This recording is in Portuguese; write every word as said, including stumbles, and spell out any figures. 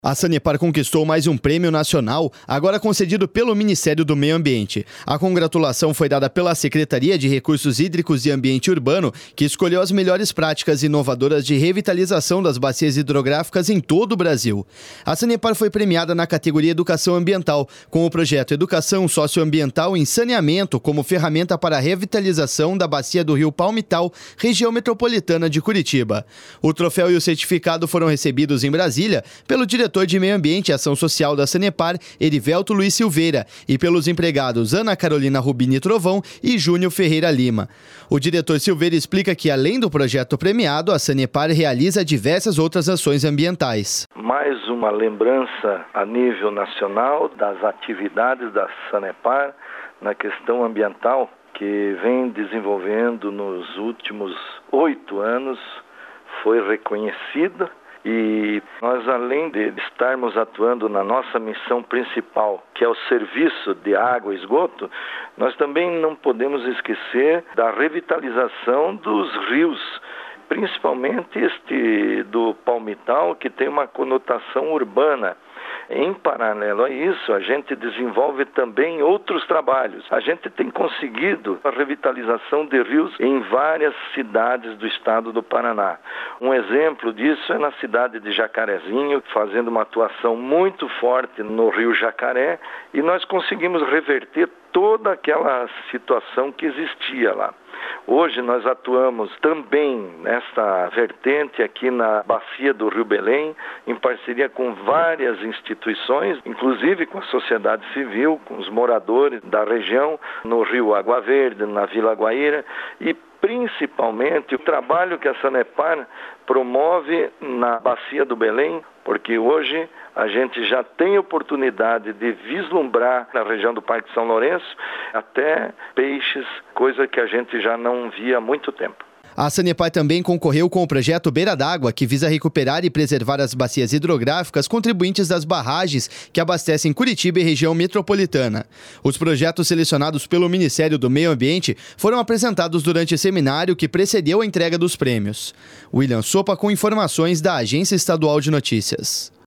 A Sanepar conquistou mais um prêmio nacional, agora concedido pelo Ministério do Meio Ambiente. A congratulação foi dada pela Secretaria de Recursos Hídricos e Ambiente Urbano, que escolheu as melhores práticas inovadoras de revitalização das bacias hidrográficas em todo o Brasil. A Sanepar foi premiada na categoria Educação Ambiental, com o projeto Educação Socioambiental em Saneamento como ferramenta para a revitalização da bacia do Rio Palmital, região metropolitana de Curitiba. O troféu e o certificado foram recebidos em Brasília pelo diretor de Meio Ambiente e Ação Social da Sanepar, Erivelto Luiz Silveira, e pelos empregados Ana Carolina Rubini Trovão e Júnior Ferreira Lima. O diretor Silveira explica que, além do projeto premiado, a Sanepar realiza diversas outras ações ambientais. Mais uma lembrança a nível nacional das atividades da Sanepar na questão ambiental, que vem desenvolvendo nos últimos oito anos, foi reconhecida. E nós, além de estarmos atuando na nossa missão principal, que é o serviço de água e esgoto, nós também não podemos esquecer da revitalização dos rios, principalmente este do Palmital, que tem uma conotação urbana. Em paralelo a isso, a gente desenvolve também outros trabalhos. A gente tem conseguido a revitalização de rios em várias cidades do estado do Paraná. Um exemplo disso é na cidade de Jacarezinho, fazendo uma atuação muito forte no rio Jacaré, e nós conseguimos reverter toda aquela situação que existia lá. Hoje nós atuamos também nesta vertente aqui na bacia do Rio Belém, em parceria com várias instituições, inclusive com a sociedade civil, com os moradores da região, no Rio Água Verde, na Vila Guaíra, e principalmente o trabalho que a Sanepar promove na bacia do Belém, porque hoje a gente já tem oportunidade de vislumbrar na região do Parque São Lourenço até peixes, coisa que a gente já não via há muito tempo. A Sanepar também concorreu com o projeto Beira d'Água, que visa recuperar e preservar as bacias hidrográficas contribuintes das barragens que abastecem Curitiba e região metropolitana. Os projetos selecionados pelo Ministério do Meio Ambiente foram apresentados durante o seminário que precedeu a entrega dos prêmios. William Sopa com informações da Agência Estadual de Notícias.